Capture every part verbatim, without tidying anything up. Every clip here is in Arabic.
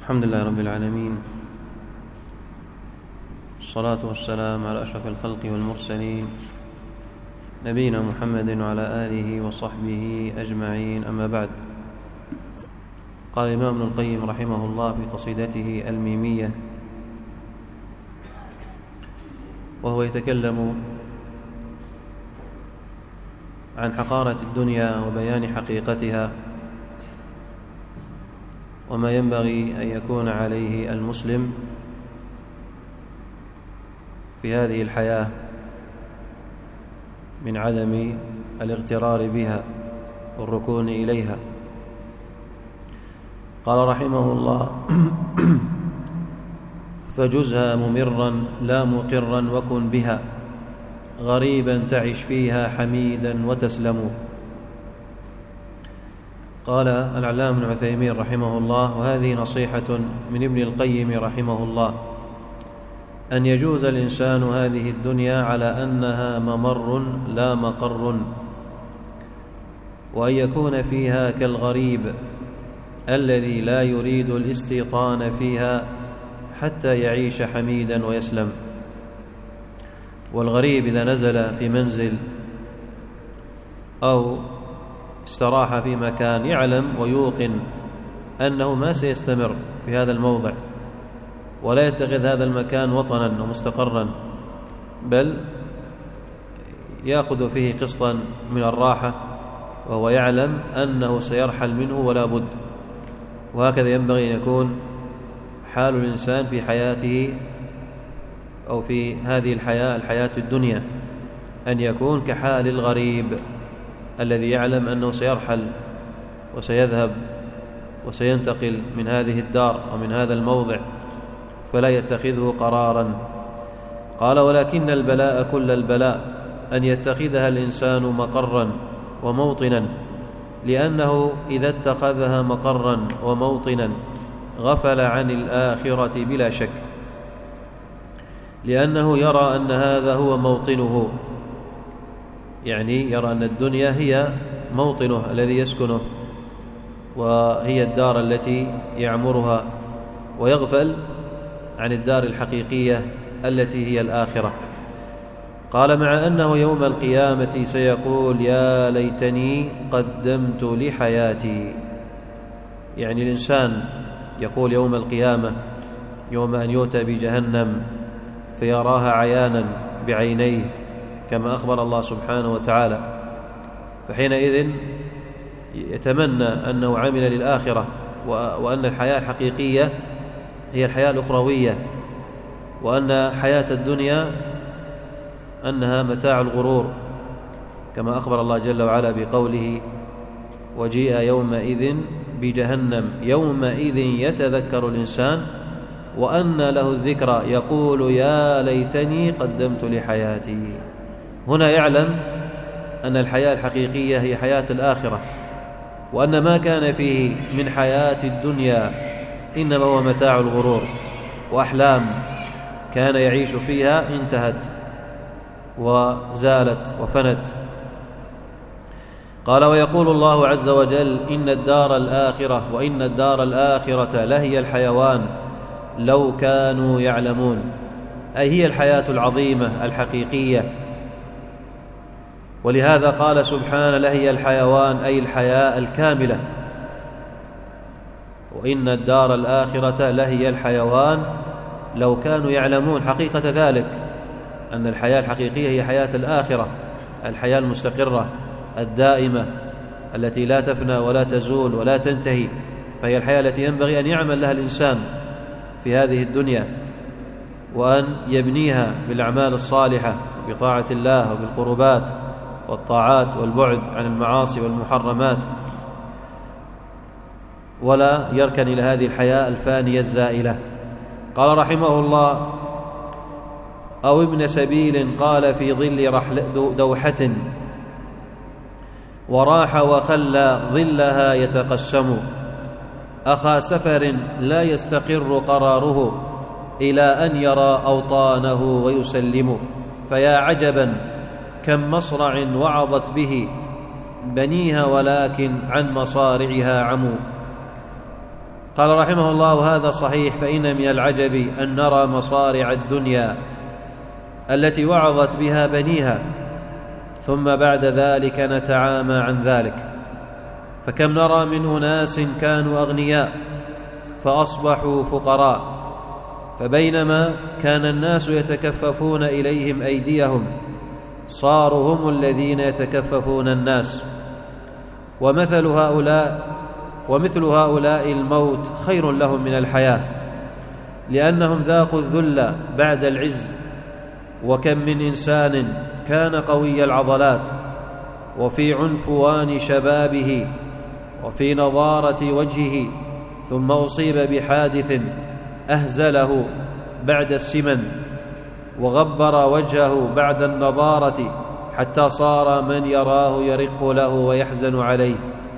الحمد لله رب العالمين، والصلاة والسلام على أشرف الخلق والمرسلين نبينا محمد وعلى آله وصحبه أجمعين، أما بعد. قال الإمام ابن القيم رحمه الله في قصيدته الميمية وهو يتكلم عن حقارة الدنيا وبيان حقيقتها وما ينبغي أن يكون عليه المسلم في هذه الحياة من عدم الاغترار بها والركون إليها. قال رحمه الله: فجزها ممرا لا مقرا وكن بها غريبا تعش فيها حميدا وتسلم. قال العلامة ابن عثيمين رحمه الله: وهذه نصيحة من ابن القيم رحمه الله، أن يجوز الإنسان هذه الدنيا على أنها ممر لا مقر، وأن يكون فيها كالغريب الذي لا يريد الاستيطان فيها حتى يعيش حميدا ويسلم. والغريب إذا نزل في منزل أو استراح في مكان يعلم ويوقن أنه ما سيستمر في هذا الموضع، ولا يتخذ هذا المكان وطنا ومستقرا، بل يأخذ فيه قسطا من الراحة، وهو يعلم أنه سيرحل منه ولا بد. وهكذا ينبغي أن يكون حال الإنسان في حياته أو في هذه الحياة الحياة الدنيا، أن يكون كحال الغريب الذي يعلم أنه سيرحل وسيذهب وسينتقل من هذه الدار ومن هذا الموضع، فلا يتخذه قرارا. قال: ولكن البلاء كل البلاء أن يتخذها الإنسان مقرا وموطنا، لأنه إذا اتخذها مقرا وموطنا غفل عن الآخرة بلا شك، لأنه يرى أن هذا هو موطنه، يعني يرى أن الدنيا هي موطنه الذي يسكنه وهي الدار التي يعمرها، ويغفل عن الدار الحقيقية التي هي الآخرة. قال: مع أنه يوم القيامة سيقول: يا ليتني قدمت لحياتي. يعني الإنسان يقول يوم القيامة، يوم أن يؤتى بجهنم فيراها عيانا بعينيه كما أخبر الله سبحانه وتعالى، فحينئذ يتمنى أنه عمل للآخرة، وأن الحياة الحقيقية هي الحياة الأخروية، وأن حياة الدنيا أنها متاع الغرور، كما أخبر الله جل وعلا بقوله: وجيء يومئذ بجهنم يومئذ يتذكر الإنسان وأنى له الذكرى يقول يا ليتني قدمت لحياتي. هنا يعلم أن الحياة الحقيقية هي حياة الآخرة، وأن ما كان فيه من حياة الدنيا إنما هو متاع الغرور وأحلام كان يعيش فيها انتهت وزالت وفنت. قال: ويقول الله عز وجل: إن الدار الآخرة وإن الدار الآخرة لهي الحيوان لو كانوا يعلمون، أي هي الحياة العظيمة الحقيقية. ولهذا قال سبحانه: لهي الحيوان، أي الحياة الكاملة. وإن الدار الآخرة لهي الحيوان لو كانوا يعلمون حقيقة ذلك، أن الحياة الحقيقية هي حياة الآخرة، الحياة المستقرة الدائمة التي لا تفنى ولا تزول ولا تنتهي، فهي الحياة التي ينبغي أن يعمل لها الإنسان في هذه الدنيا، وأن يبنيها بالأعمال الصالحة بطاعة الله وبالقربات والطاعات والبعد عن المعاصي والمحرمات، ولا يركن إلى هذه الحياة الفانية الزائلة. قال رحمه الله: أو ابن سبيل قال في ظل رحل دوحة وراح وخلى ظلها يتقسم، أخا سفر لا يستقر قراره إلى أن يرى أوطانه ويسلم. فيا عجبا كم مصرع وعظت به بنيها ولكن عن مصارعها عموا. قال رحمه الله: هذا صحيح، فإن من العجب أن نرى مصارع الدنيا التي وعظت بها بنيها، ثم بعد ذلك نتعامى عن ذلك. فكم نرى من أناس كانوا أغنياء فأصبحوا فقراء، فبينما كان الناس يتكففون إليهم أيديهم صاروا هم الذين يتكففون الناس. ومثل هؤلاء ومثل هؤلاء الموت خير لهم من الحياة، لأنهم ذاقوا الذل بعد العز. وكم من إنسان كان قوي العضلات وفي عنفوان شبابه وفي نضارة وجهه، ثم أصيب بحادث أهزله بعد السمن وغبر وجهه بعد النضارة، حتى صار من يراه يرق له ويحزن عليه.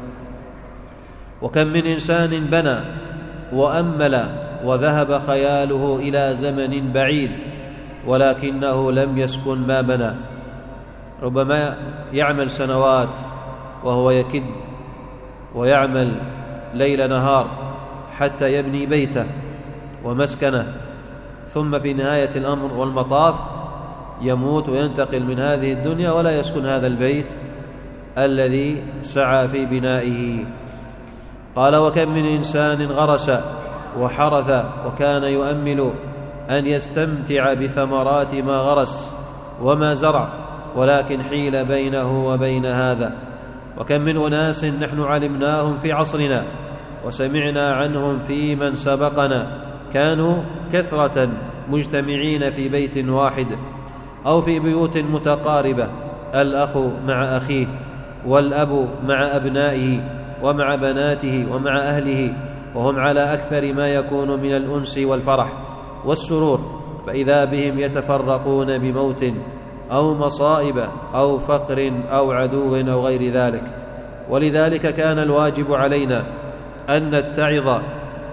وكم من إنسان بنى وأمل وذهب خياله إلى زمن بعيد ولكنه لم يسكن ما بنى. ربما يعمل سنوات وهو يكد ويعمل ليل نهار حتى يبني بيته ومسكنه، ثم في نهاية الأمر والمطاف يموت وينتقل من هذه الدنيا ولا يسكن هذا البيت الذي سعى في بنائه. قال: وكم من إنسان غرس وحرث وكان يؤمل أن يستمتع بثمرات ما غرس وما زرع، ولكن حيل بينه وبين هذا. وكم من أناس نحن علمناهم في عصرنا وسمعنا عنهم في من سبقنا كانوا كثرة مجتمعين في بيت واحد أو في بيوت متقاربة، الأخ مع أخيه والأب مع أبنائه ومع بناته ومع أهله، وهم على أكثر ما يكون من الأنس والفرح والسرور، فإذا بهم يتفرقون بموت أو مصائب أو فقر أو عدو أو غير ذلك. ولذلك كان الواجب علينا أن نتعظ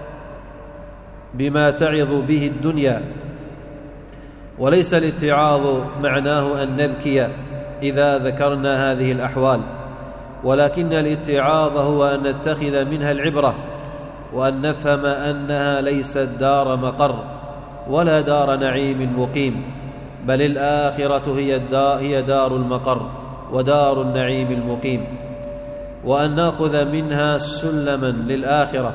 بما تعظ به الدنيا، وليس الاتعاظ معناه أن نبكي إذا ذكرنا هذه الأحوال، ولكن الاتعاظ هو أن نتخذ منها العبرة، وأن نفهم أنها ليست دار مقر ولا دار نعيم مقيم، بل الآخرة هي دار المقر ودار النعيم المقيم، وأن نأخذ منها سلما للآخرة،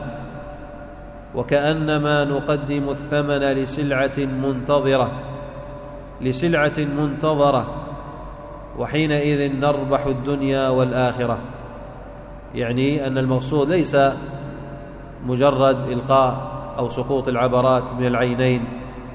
وكأنما نقدم الثمن لسلعة منتظرة لسلعة منتظرة وحينئذ نربح الدنيا والآخرة. يعني أن المقصود ليس مجرد إلقاء أو سقوط العبرات من العينين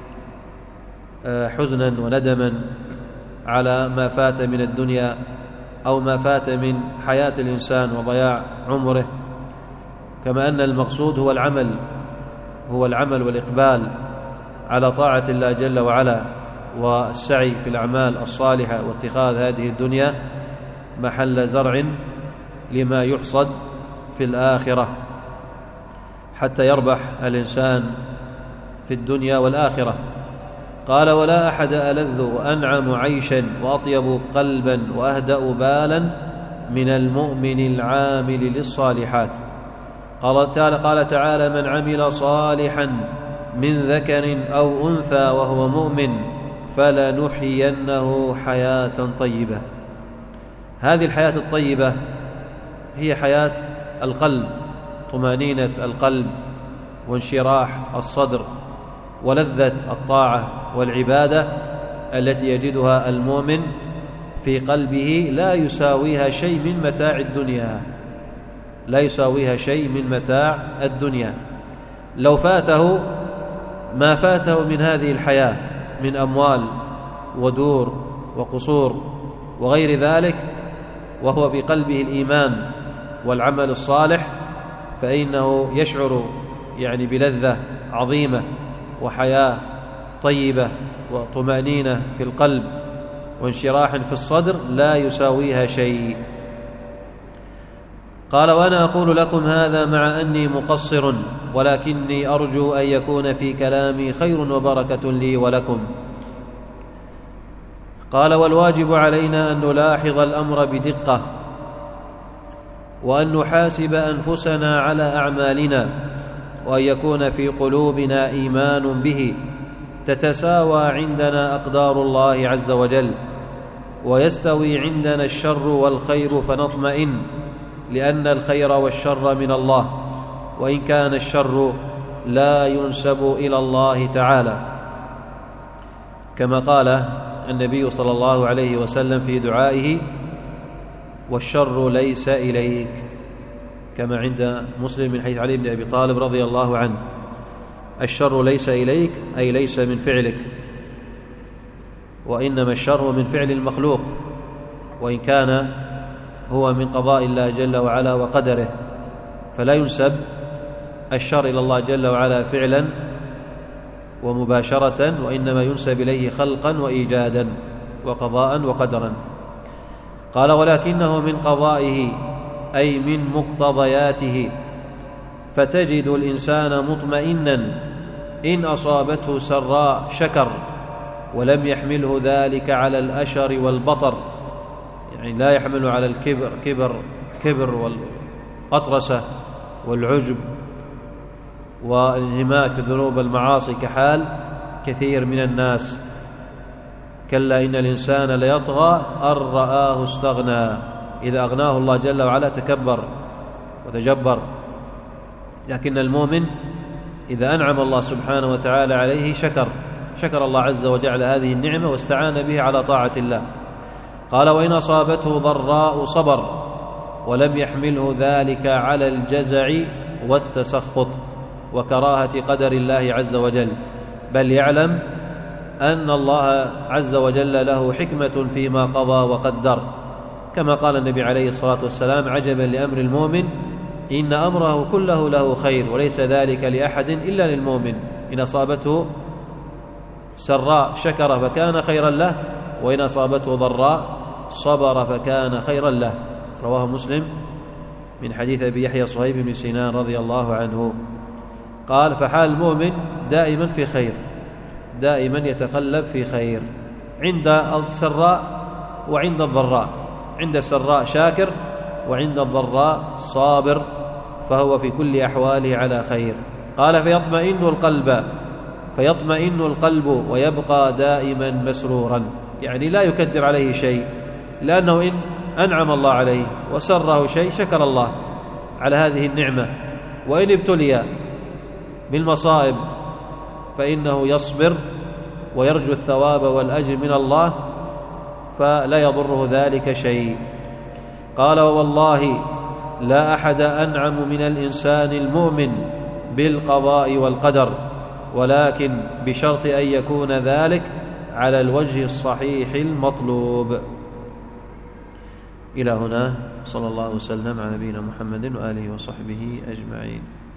حزنا وندما على ما فات من الدنيا أو ما فات من حياة الإنسان وضياع عمره، كما أن المقصود هو العمل هو العمل والإقبال على طاعة الله جل وعلا، والسعي في الأعمال الصالحة، واتخاذ هذه الدنيا محل زرع لما يحصد في الآخرة حتى يربح الإنسان في الدنيا والآخرة. قال: ولا أحد ألذ وأنعم عيشا وأطيب قلبا وأهدأ بالا من المؤمن العامل للصالحات. قال تعالى, قال تعالى: من عمل صالحا من ذكر أو أنثى وهو مؤمن فلنحيينه حياة طيبة. هذه الحياة الطيبة هي حياة القلب، طمأنينة القلب وانشراح الصدر ولذة الطاعة والعبادة التي يجدها المؤمن في قلبه، لا يساويها شيء من متاع الدنيا لا يساويها شيء من متاع الدنيا. لو فاته ما فاته من هذه الحياة من أموال ودور وقصور وغير ذلك، وهو في قلبه الإيمان والعمل الصالح، فإنه يشعر يعني بلذة عظيمة وحياة طيبة وطمأنينة في القلب وانشراح في الصدر لا يساويها شيء. قال: وأنا أقول لكم هذا مع أني مقصر، ولكني أرجو أن يكون في كلامي خير وبركة لي ولكم. قال: والواجب علينا أن نلاحظ الأمر بدقة، وأن نحاسب أنفسنا على أعمالنا، وأن يكون في قلوبنا إيمان به، تتساوى عندنا أقدار الله عز وجل، ويستوي عندنا الشر والخير فنطمئن، لأن الخير والشر من الله، وإن كان الشر لا ينسب إلى الله تعالى، كما قال النبي صلى الله عليه وسلم في دعائه: والشر ليس إليك، كما عند مسلم من حديث علي بن أبي طالب رضي الله عنه: الشر ليس إليك، أي ليس من فعلك، وإنما الشر من فعل المخلوق، وإن كان هو من قضاء الله جل وعلا وقدره، فلا ينسب الشر إلى الله جل وعلا فعلا ومباشرة، وإنما ينسب إليه خلقا وإيجادا وقضاء وقدرا. قال: ولكنه من قضائه، أي من مقتضياته، فتجد الإنسان مطمئنا إن أصابته سراء شكر، ولم يحمله ذلك على الأشر والبطر، يعني لا يحمل على الكبر كبر كبر والقطرسة والعجب والانهماك في الذنوب والمعاصي كحال كثير من الناس. كلا إن الإنسان ليطغى أن رآه استغنى، إذا أغناه الله جل وعلا تكبر وتجبر. لكن المؤمن إذا أنعم الله سبحانه وتعالى عليه شكر شكر الله عز وجل هذه النعمة واستعان به على طاعة الله. قال: وإن أصابته ضراء صبر، ولم يحمله ذلك على الجزع والتسخط وكراهة قدر الله عز وجل، بل يعلم أن الله عز وجل له حكمة فيما قضى وقدر، كما قال النبي عليه الصلاة والسلام: عجبا لأمر المؤمن، إن أمره كله له خير، وليس ذلك لأحد إلا للمؤمن. إن أصابته سراء شكر فكان خيرا له، وإن أصابته ضراء صبر فكان خيرا له. رواه مسلم من حديث أبي يحيى صهيب بن سنان رضي الله عنه. قال: فحال المؤمن دائما في خير، دائما يتقلب في خير، عند السراء وعند الضراء، عند السراء شاكر، وعند الضراء صابر، فهو في كل أحواله على خير. قال: فيطمئن القلب فيطمئن القلب ويبقى دائما مسرورا، يعني لا يكدر عليه شيء، لأنه إن أنعم الله عليه وسره شيء شكر الله على هذه النعمة، وإن ابتلي بالمصائب فإنه يصبر ويرجو الثواب والأجر من الله، فلا يضره ذلك شيء. قال: والله لا أحد أنعم من الإنسان المؤمن بالقضاء والقدر، ولكن بشرط أن يكون ذلك على الوجه الصحيح المطلوب. إلى هنا، صلى الله وسلم على نبينا محمد وآله وصحبه أجمعين.